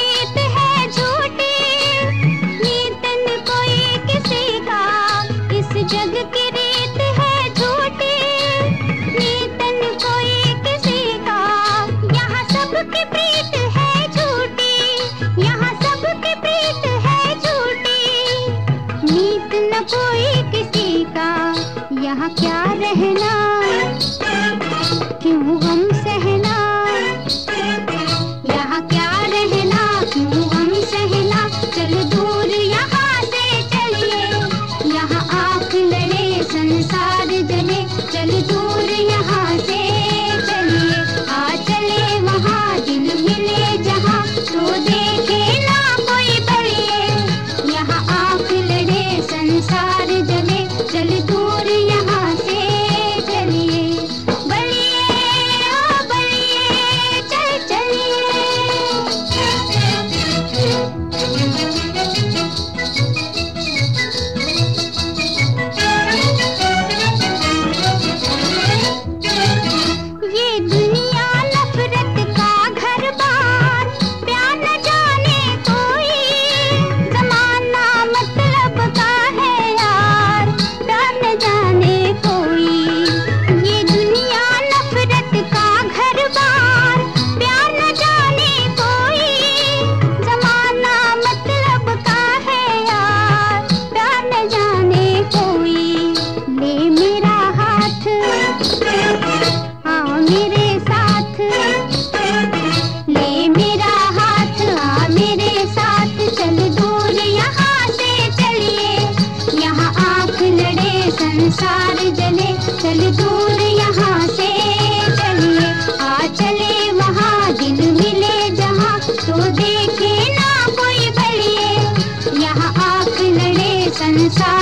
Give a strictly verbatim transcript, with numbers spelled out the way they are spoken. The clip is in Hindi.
प्रीत है झूठी, नीत न कोई किसी का, इस जग की रीत है झूठी, नीत न कोई किसी का। यहाँ सबकी प्रीत है झूठी, यहाँ सबकी प्रीत है झूठी, नीत न कोई किसी का। यहाँ क्या रहना, क्यों गम सहना, यहाँ क्या रहना, क्यों गम सहना। चल दूर यहाँ से चलिए, यहाँ आँख लड़े संसार जले। चल दूर यहाँ से चलिए, आ चले वहाँ दिल मिले जहाँ, तो देखे ना कोई बलिए। यहाँ आँख लड़े संसार जले, चल दूर यहाँ से चलिए। बलिए ओ बलिए चल चलिए। ये दुनिया नफरत का घर बार, प्यार न जाने कोई, जमाना मतलब का है यार, प्यार न जाने कोई। ये दुनिया नफरत का घर बार, प्यार न जाने कोई, जमाना मतलब का है यार, प्यार न जाने कोई। ले मेरा हाथ आ मेरे साथ, ले मेरा हाथ आ मेरे साथ। चल दूर यहाँ से चलिए, यहाँ आँख लड़े संसार जले। चल दूर यहाँ से चलिए, आ चले वहाँ दिल मिले जहाँ, तो देखे ना कोई बलिए। यहाँ आँख लड़े संसार